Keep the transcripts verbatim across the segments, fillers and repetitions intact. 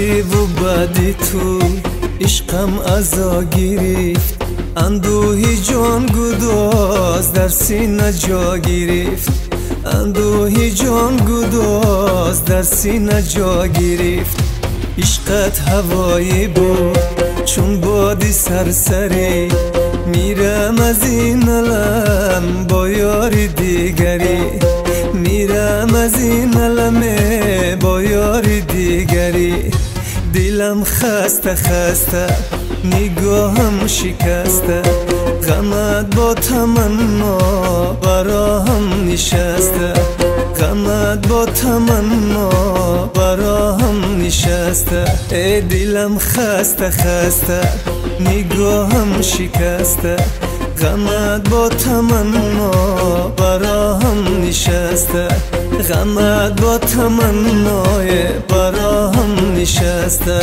رفتی و بعدی تو عشقم ازا گرفت، اندوهی جان گداز در سینه جا گرفت، اندوهی جان گداز در سینه جا گرفت. عشقت هوایی بود چون بادی سرسری، میرم از این عالم با یاری دیگری، میرم از این عالم با یاری دیگری. دلم خسته خسته نگاهم شکسته، غمت با تمنا براهم نشسته، غمت با تمنا براهم نشسته. ای دلم خسته خسته نگاهم شکسته، غمت با تمنا براهم نشسته، غمت با تمنای براهم نشسته.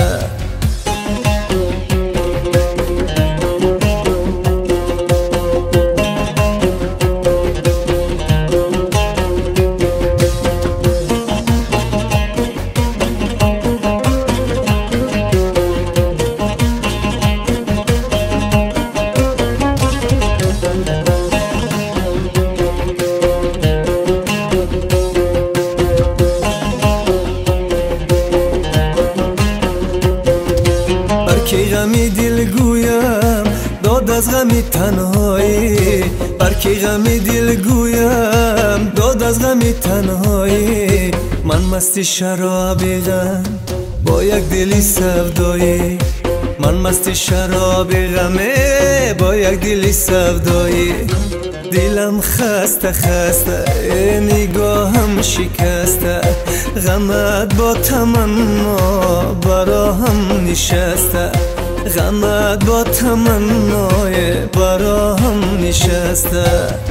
برکی غمی دل گویم داد از غمی تنهایی، برکی غمی دل گویم داد از غمی تنهایی. من مستی شرابی غم با یک دلی سودایی، من مستی شرابی غمه با یک دلی سودایی. دلم خسته خسته نگاهم شکسته، غمت با تمنا براهم نشسته، غمت با تمنای براهم نشسته.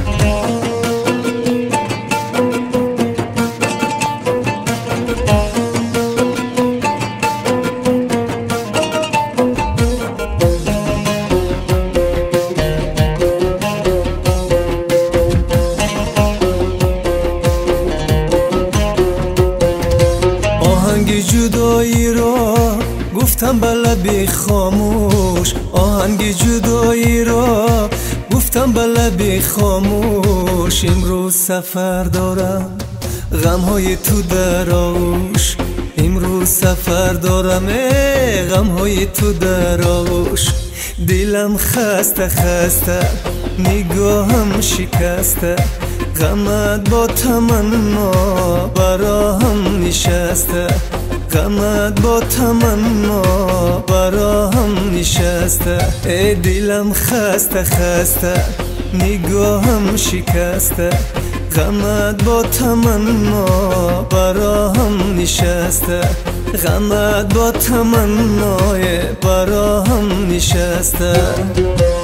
آهنگ جدایی را گفتم به لبی خاموش، آهنگ جدایی را گفتم به لبی خاموش. امروز سفر دارم غمهای تو در آغوش، امروز سفر دارم غمهای تو در آغوش. دلم خسته خسته نگاهم شکسته، غمت با تمنا براهم نشسته، غمت با تمنا براهم نشسته. ای دلم خسته خسته نگاهم شکسته، غمت با تمنا براهم نشسته، غمت با تمنای براهم نشسته.